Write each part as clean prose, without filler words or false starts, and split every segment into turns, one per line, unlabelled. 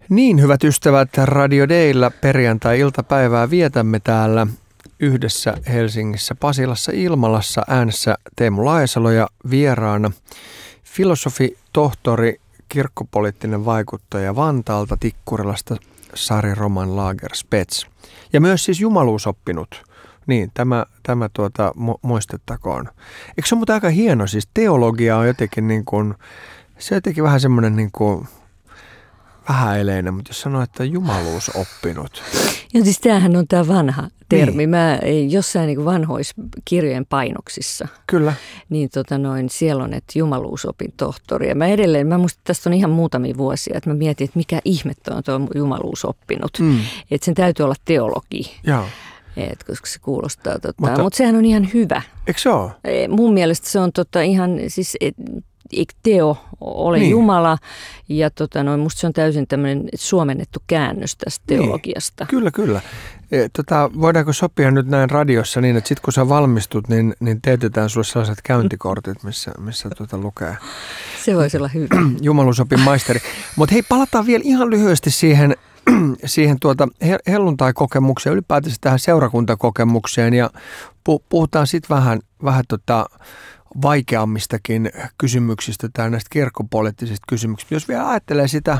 Niin, hyvät ystävät, Radio Daylla perjantai-iltapäivää vietämme täällä yhdessä Helsingissä, Pasilassa, Ilmalassa, äänessä Teemu Laajasalo ja vieraana filosofi, tohtori, kirkkopoliittinen vaikuttaja Vantaalta, Tikkurilasta, Sari Roman Lagerspets. Ja myös siis jumaluusoppinut. Niin, tämä muistettakoon. Eikö se ole muuten aika hieno? Siis teologia on jotenkin niin kuin, se on jotenkin vähän semmoinen niin kuin vähäeleinen, mutta jos sanoo, että jumaluusoppinut.
Ja siis tämähän on tämä vanha termi. Niin. Mä jossain niin vanhoissa kirjojen painoksissa.
Kyllä. Niin
siellä on, että jumaluusopin tohtori. Ja mä muistan, että tästä on ihan muutamia vuosia, että mä mietin, että mikä ihmettä on tuo jumaluusoppinut. Että sen täytyy olla teologi.
Joo.
Koska se kuulostaa, mutta sehän on ihan hyvä.
Eikö se ole?
Mun mielestä se on ihan, siis Teo ole niin. Jumala, ja musta se on täysin tämmöinen suomennettu käännös tästä teologiasta.
Niin. Kyllä. Voidaanko sopia nyt näin radiossa niin, että sitten kun sä valmistut, niin teetetään sulle sellaiset käyntikortit, missä lukee.
Se voisi olla hyvä.
Jumaluusopin maisteri. Mutta hei, palataan vielä ihan lyhyesti siihen helluntai-kokemukseen, ylipäätänsä tähän seurakuntakokemukseen, ja puhutaan sitten vähän vaikeammistakin kysymyksistä tai näistä kirkkopoliittisista kysymyksistä. Jos vielä ajattelee sitä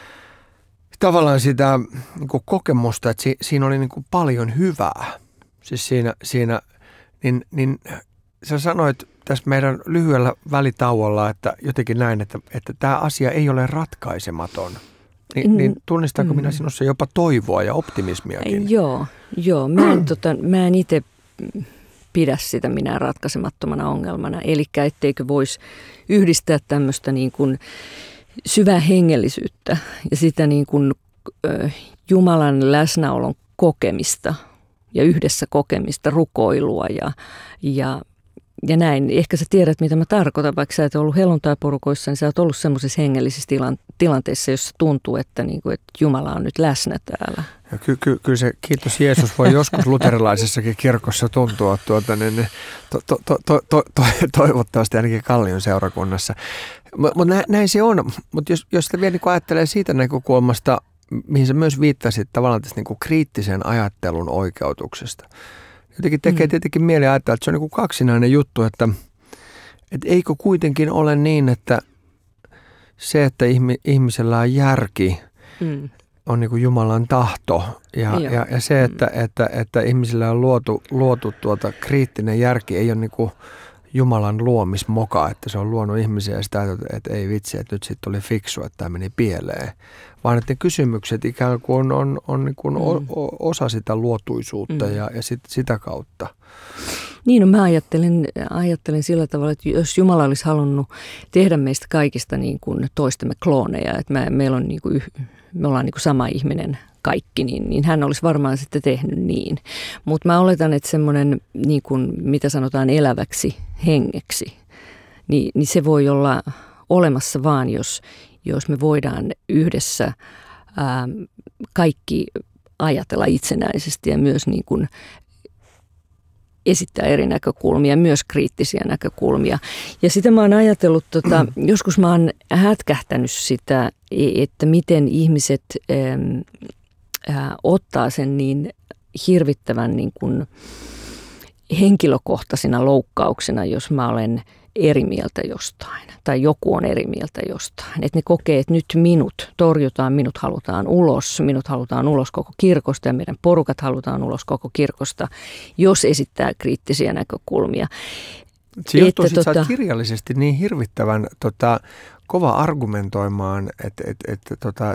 niin kuin kokemusta, että siinä oli niin kuin paljon hyvää. Siis siinä niin sä sanoit tässä meidän lyhyellä välitauolla, että jotenkin näin, että tämä asia ei ole ratkaisematon. Niin tunnistaako minä sinussa jopa toivoa ja optimismiakin?
Joo. Mä en itse pidä sitä minä ratkaisemattomana ongelmana. Eli etteikö voisi yhdistää tämmöistä niin kuin syvää hengellisyyttä ja sitä niin kuin Jumalan läsnäolon kokemista ja yhdessä kokemista, rukoilua ja näin. Ehkä sä tiedät, mitä mä tarkoitan, vaikka sä et ollut helluntaiporukoissa, niin sä oot ollut semmoisessa hengellisissä tilanteessa, jossa tuntuu, että Jumala on nyt läsnä täällä.
Ja kyllä se, kiitos Jeesus, voi joskus luterilaisessakin kirkossa tuntua toivottavasti ainakin Kallion seurakunnassa. Mutta näin se on. Mutta jos sitä vielä niin ajattelee siitä näkökulmasta, mihin sä myös viittasit tavallaan tästä niin kriittisen ajattelun oikeutuksesta. Jotenkin tekee tietenkin mieli ajatella, että se on niin kuin kaksinainen juttu, että eikö kuitenkin ole niin, että se, että ihmisellä on järki, on niin kuin Jumalan tahto. Ja se, että ihmisillä on luotu kriittinen järki, ei ole niin kuin Jumalan luomismoka, että se on luonut ihmisiä ja sitä, että ei vitsi, että nyt sitten oli fiksu, että tämä meni pieleen. Vaan että ne kysymykset ikään kuin on niin kuin osa sitä luotuisuutta ja sitä kautta.
Niin, mä ajattelen sillä tavalla, että jos Jumala olisi halunnut tehdä meistä kaikista niin kuin toistemme klooneja, että me ollaan niin kuin sama ihminen kaikki, niin hän olisi varmaan sitten tehnyt niin. Mutta mä oletan, että semmoinen, niin kuin, mitä sanotaan eläväksi hengeksi, niin se voi olla olemassa vaan, jos me voidaan yhdessä kaikki ajatella itsenäisesti ja myös niin kuin esittää eri näkökulmia, myös kriittisiä näkökulmia. Ja sitä mä oon ajatellut, joskus mä oon hätkähtänyt sitä, että miten ihmiset ottaa sen niin hirvittävän niin kuin henkilökohtaisina loukkauksena, jos mä olen eri mieltä jostain tai joku on eri mieltä jostain. Että ne kokee, että nyt minut torjutaan, minut halutaan ulos koko kirkosta ja meidän porukat halutaan ulos koko kirkosta, jos esittää kriittisiä näkökulmia.
Se johtuu sitten, sä oot kirjallisesti niin hirvittävän kova argumentoimaan, että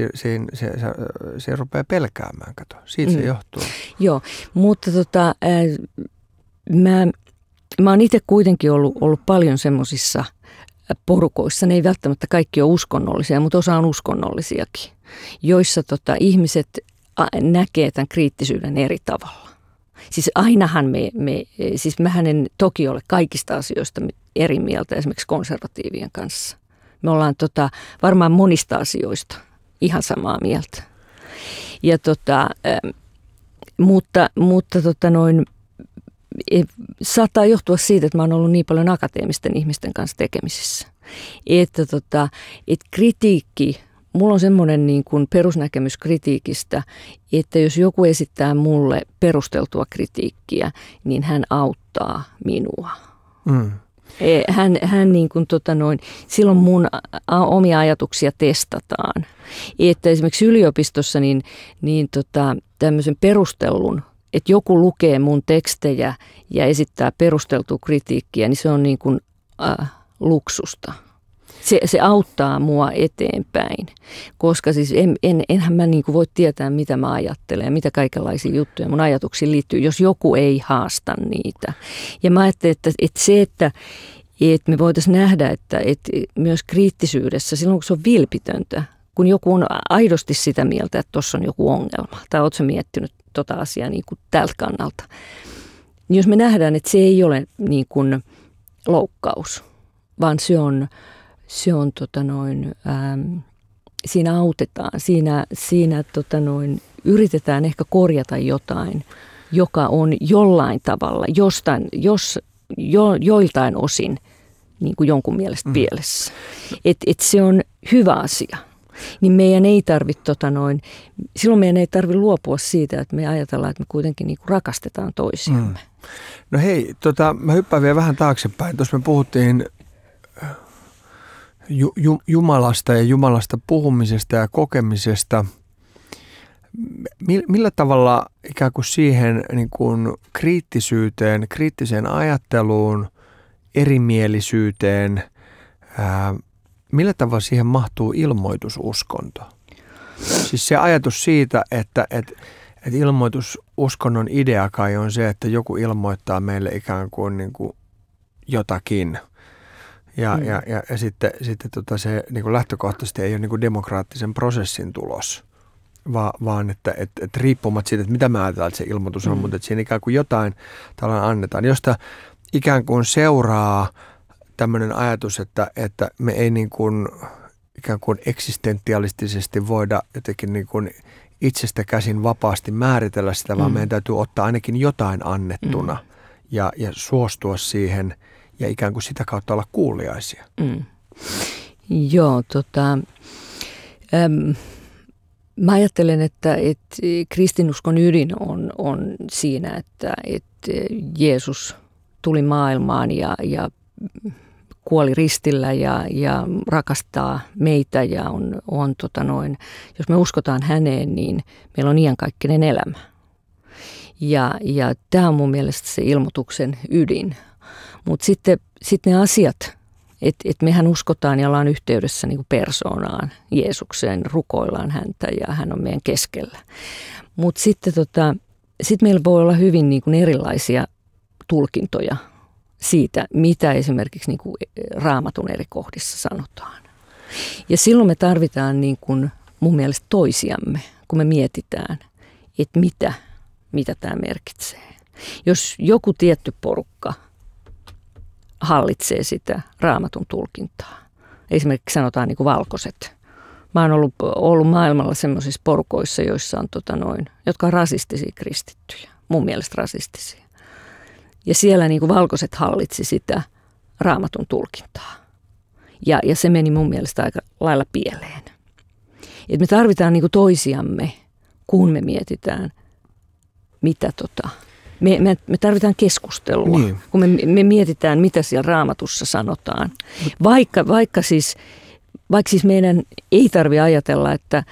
se rupeaa pelkäämään, kato. Siitä se johtuu.
Joo, mutta mä oon itse kuitenkin ollut paljon semmoisissa porukoissa, ne ei välttämättä kaikki ole uskonnollisia, mutta osa on uskonnollisiakin, joissa ihmiset näkee tämän kriittisyyden eri tavalla. Siis ainahan siis mähän en toki ole kaikista asioista eri mieltä esimerkiksi konservatiivien kanssa. Me ollaan varmaan monista asioista ihan samaa mieltä. Ja mutta saattaa johtua siitä, että mä oon ollut niin paljon akateemisten ihmisten kanssa tekemisissä. Että kritiikki mulla on semmoinen niin kuin perusnäkemys kritiikistä, että jos joku esittää mulle perusteltua kritiikkiä, niin hän auttaa minua. Hän niin kuin, silloin mun omia ajatuksia testataan. Että esimerkiksi yliopistossa niin tämmöisen perustellun, että joku lukee mun tekstejä ja esittää perusteltua kritiikkiä, niin se on niin kuin luksusta. Se auttaa mua eteenpäin, koska siis enhän mä niin kuin voi tietää, mitä mä ajattelen ja mitä kaikenlaisia juttuja mun ajatuksiin liittyy, jos joku ei haasta niitä. Ja mä ajattelin, että me voitaisiin nähdä, että myös kriittisyydessä, silloin kun se on vilpitöntä, kun joku on aidosti sitä mieltä, että tuossa on joku ongelma, tai ootko sä miettinyt tota asiaa niin kuin tältä kannalta, niin jos me nähdään, että se ei ole niin kuin loukkaus, vaan siinä autetaan, siinä yritetään ehkä korjata jotain, joka on jollain tavalla, joiltain osin niin kuin jonkun mielestä pielessä. Että se on hyvä asia. Niin meidän ei tarvitse, silloin meidän ei tarvitse luopua siitä, että me ajatellaan, että me kuitenkin niin kuin rakastetaan toisiamme.
No hei, mä hyppään vielä vähän taaksepäin. Tuossa me puhuttiin Jumalasta ja Jumalasta puhumisesta ja kokemisesta. Millä tavalla ikään kuin siihen niin kuin kriittiseen ajatteluun, erimielisyyteen, millä tavalla siihen mahtuu ilmoitususkonto? Siis se ajatus siitä, että ilmoitususkonnon idea kai on se, että joku ilmoittaa meille ikään kuin, jotakin. Ja sitten se niin kuin lähtökohtaisesti ei ole niin kuin demokraattisen prosessin tulos, vaan että riippumatta siitä, että mitä mä ajatellaan, että se ilmoitus on, mutta että siinä ikään kuin jotain tällainen annetaan, josta ikään kuin seuraa tämmöinen ajatus, että me ei niin kuin ikään kuin eksistentialistisesti voida jotenkin niin kuin itsestä käsin vapaasti määritellä sitä, vaan meidän täytyy ottaa ainakin jotain annettuna ja suostua siihen ja ikään kuin sitä kautta olla kuuliaisia.
Joo, mä ajattelen, että kristinuskon ydin on siinä, että Jeesus tuli maailmaan ja kuoli ristillä ja rakastaa meitä ja jos me uskotaan häneen, niin meillä on iankaikkinen elämä. Ja tämä on mun mielestä se ilmoituksen ydin. Mutta sitten ne asiat, että mehän uskotaan ja ollaan yhteydessä niin kuin persoonaan, Jeesukseen, rukoillaan häntä ja hän on meidän keskellä. Mutta sitten meillä voi olla hyvin niin kuin erilaisia tulkintoja siitä, mitä esimerkiksi niin kuin Raamatun eri kohdissa sanotaan. Ja silloin me tarvitaan niin kuin mun mielestä toisiamme, kun me mietitään, että mitä tämä merkitsee. Jos joku tietty porukka hallitsee sitä Raamatun tulkintaa, esimerkiksi sanotaan niin kuin valkoiset. Mä oon ollut maailmalla semmoisissa porukoissa, joissa on jotka on rasistisia kristittyjä, mun mielestä rasistisia. Ja siellä niin kuin valkoiset hallitsi sitä Raamatun tulkintaa. Ja se meni mun mielestä aika lailla pieleen. Et me tarvitaan niin kuin toisiamme, kun me mietitään, mitä me tarvitaan keskustelua, kun me mietitään, mitä siellä Raamatussa sanotaan. Vaikka siis meidän ei tarvitse ajatella, että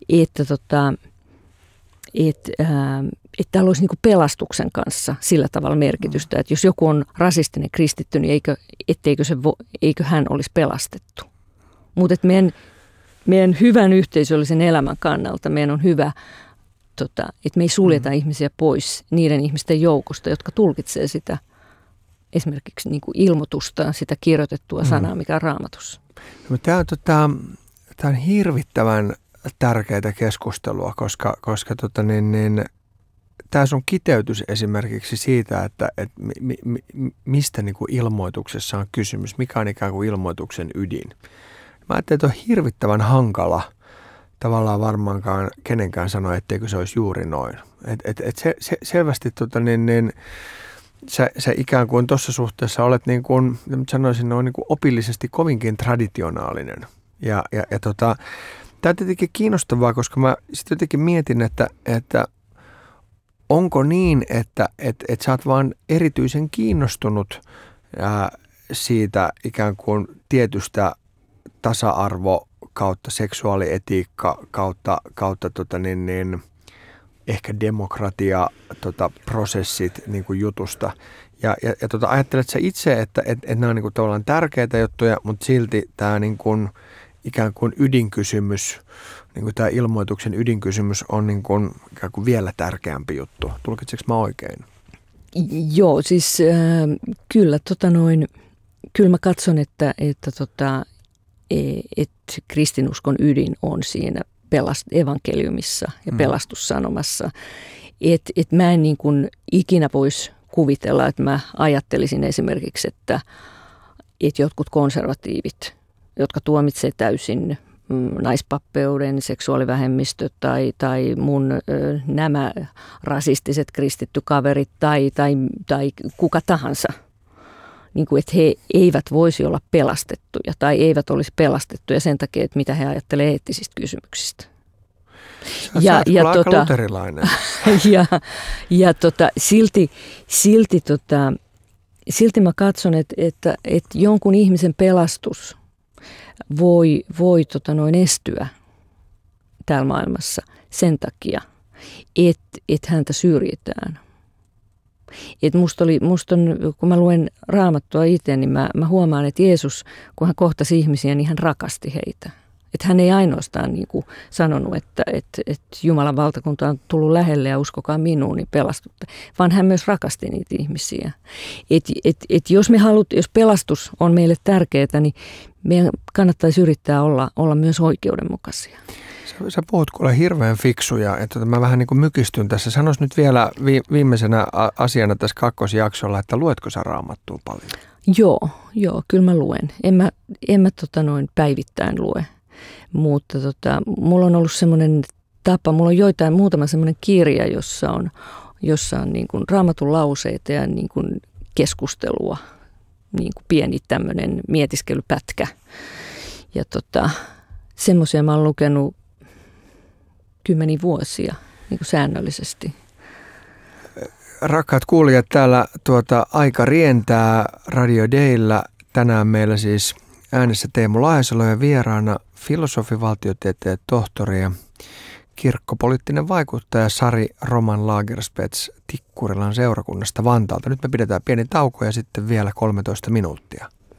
täällä olisi niin kuin pelastuksen kanssa sillä tavalla merkitystä, että jos joku on rasistinen kristitty, niin eikö hän olisi pelastettu. Mutta meidän hyvän yhteisöllisen elämän kannalta meidän on hyvä, että me ei suljeta ihmisiä pois niiden ihmisten joukosta, jotka tulkitsee sitä esimerkiksi niin kuin ilmoitusta, sitä kirjoitettua sanaa, mikä on Raamatussa.
No, tämä on hirvittävän tärkeää keskustelua, koska tämä sun kiteytys esimerkiksi siitä, että mistä niin kuin ilmoituksessa on kysymys, mikä on ikään kuin ilmoituksen ydin. Mä ajattelin, että on hirvittävän hankala tavallaan varmaankaan kenenkään sanoa, etteikö se olisi juuri noin. Se selvästi sä ikään kuin tuossa suhteessa olet niin kuin, sanoisin, on niin kuin opillisesti kovinkin traditionaalinen. Tämä on tietenkin kiinnostavaa, koska mä sitten jotenkin mietin, että onko niin, että sä oot vaan erityisen kiinnostunut siitä ikään kuin tietystä tasa-arvo kautta seksuaalietiikka kautta ehkä demokratia prosessit niin kuin jutusta. Ja ajattelet sä itse, että nämä on niin kuin tavallaan tärkeitä juttuja, mutta silti tämä niin kuin ikään kuin ydinkysymys, niin kuin tämä ilmoituksen ydinkysymys on niin kuin ikään kuin vielä tärkeämpi juttu. Tulkitseeko mä oikein?
Joo, siis kyllä, kyllä mä katson, että kristinuskon ydin on siinä evankeliumissa ja pelastussanomassa. Et mä en niin kuin ikinä voisi kuvitella, että mä ajattelisin esimerkiksi, että jotkut konservatiivit, jotka tuomitsee täysin naispappeuden, seksuaalivähemmistöt tai mun nämä rasistiset kristittykaverit tai kuka tahansa, niin kuin, että he eivät voisi olla pelastettuja tai eivät olisi pelastettuja sen takia, että mitä he ajattelevat eettisistä kysymyksistä.
Sä oot aika luterilainen.
Silti mä katson, että jonkun ihmisen pelastus voi estyä täällä maailmassa sen takia, että häntä syrjitään. Et musta on, kun mä luen Raamattua itse, niin mä huomaan, että Jeesus, kun hän kohtasi ihmisiä, niin hän rakasti heitä. Että hän ei ainoastaan niin kuin sanonut, että Jumalan valtakunta on tullut lähelle ja uskokaa minuun, niin pelastutte. Vaan hän myös rakasti niitä ihmisiä. Jos pelastus on meille tärkeää, niin meidän kannattaisi yrittää olla myös oikeudenmukaisia.
Sä puhut kuule hirveän fiksuja, että mä vähän niin kuin mykistyn tässä. Sanois nyt vielä viimeisenä asiana tässä kakkosjaksolla, että luetko sä Raamattua paljon?
Joo, kyllä mä luen. En mä päivittäin lue. Mutta mulla on ollut semmoinen tapa, mulla on muutama semmoinen kirja, jossa on niin kuin Raamatun lauseita ja niin kuin keskustelua, niin kuin pieni tämmöinen mietiskelypätkä. Ja semmoisia mä oon lukenut 10 vuosia niin kuin säännöllisesti.
Rakkaat kuulijat, täällä aika rientää Radio Dayllä. Tänään meillä siis äänessä Teemu Laihosalo ja vieraana filosofi, valtiotieteen tohtori ja kirkkopoliittinen vaikuttaja Sari Roman Lagerspets Tikkurilan seurakunnasta Vantaalta. Nyt me pidetään pieni tauko ja sitten vielä 13 minuuttia.